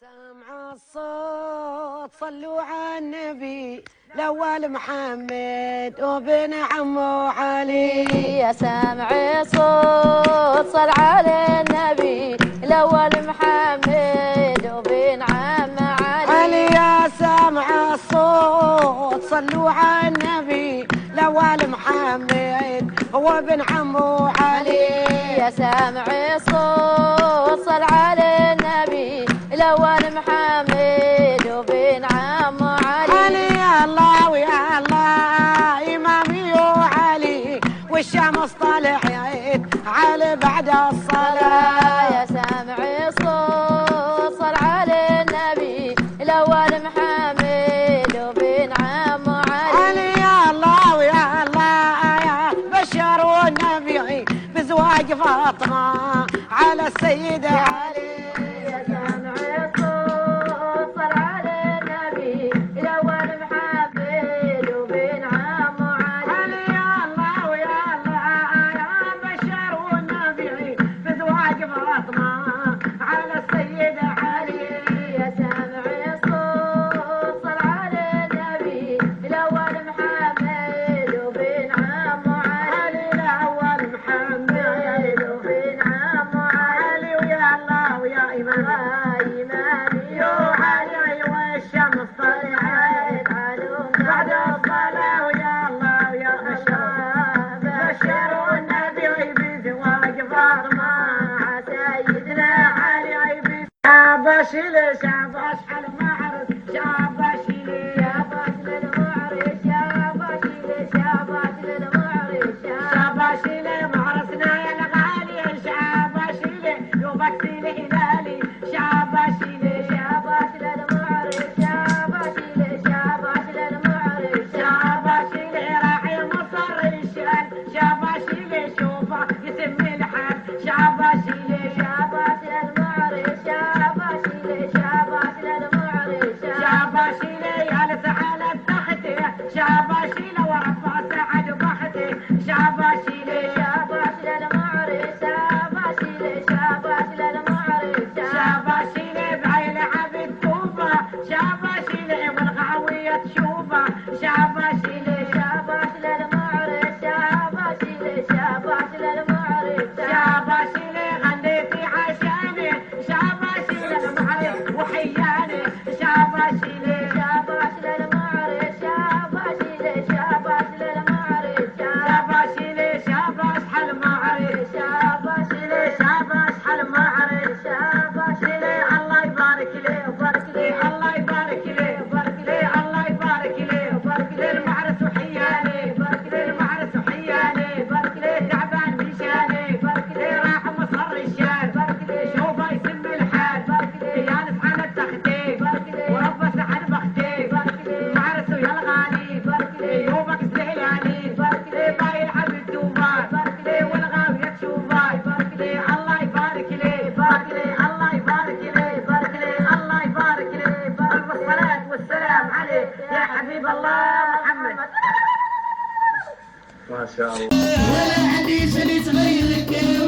سامع الصوت صلوا على النبي الأول محمد وبن عمو علي. يا سامع الصوت صل على النبي الأول محمد وبن عم علي. يا سامع الصوت صلوا على النبي الأول محمد وبن عمو علي. يا سامع الصوت صل على النبي الأول محمد وبن عم علي. يا الله ويا الله إمامي وعلي والشمس طلعت على بعد الصلاة. يا سامع الصوت صل على النبي الأول محمد وبن عم علي. يا الله ويا الله بشروا النبي بزواج فاطمة على السيد علي. يا سامع الصوت صل على النبي الأول محمد وبن عم علي. يا الله ويا الله بشروا النبي بزواج فاطمة على السيد علي. يا سامع الصوت صل على النبي الأول محمد وبن عم علي. الأول محمد وبن عم علي. ويا الله ويا إمامي يا علي والشمس طلعت بعد الصلاة. ويا الله ويا بشروا النبي بزواج فاطمة سيدنا علي. شاباش شاباش على المعرس شاباش شاباش للمعرس شاباش شاباش للمعرس شاباش معرسنا يا الغالي شاباش يومك الهلالي شاباش شاباش للمعرس شاباش شاباش للمعرس شاباش راعي مصر الشان شاباش شوفه يسمي الحال شاباش شاباش للمعرس شاباش شاباش للمعرس شاباش يا لسعالة تحته شاباش ورفع سعد بخته شاباش شاباش للمعرس شاباش شاباش للمعرس شاباش بعين عبد توبه شاباش والغاوية تشوفه شاباش شاباش للمعرس شاباش شاباش للمعرس شاباش غنيتي عشاني شاباش المعرس وحياني شاباش شاباش للمعرس شاباش شاباش للمعرس شاباش شاباش حالمعرس شاباش شاباش حالمعرس شاباش الله يبارك ليه وبارك ليه الله يبارك ليه وبارك ليه الله يبارك ليه وبارك ليه المعرس وحياني وبارك ليه المعرس وحياني وبارك ليه تعبان مشاني وبارك ليه راح مصر الشان وبارك ليه شوفه يسمي الحال وبارك ليه جالس على التختي وبارك ليه وربى سعد بختي وبارك ليه المعرس ويا الغالي وبارك ليه يومك سهلاني وبارك ليه يلعب الدوبات وبارك ليه والغاوية تشوفات وبارك ليه الله يبارك ليه وبارك ليه الله يبارك ليه وبارك ليه الله يبارك ليه والصلاة والسلام عليه يا حبيب الله محمد. ما شاء الله. ولا حديث اللي تغيرك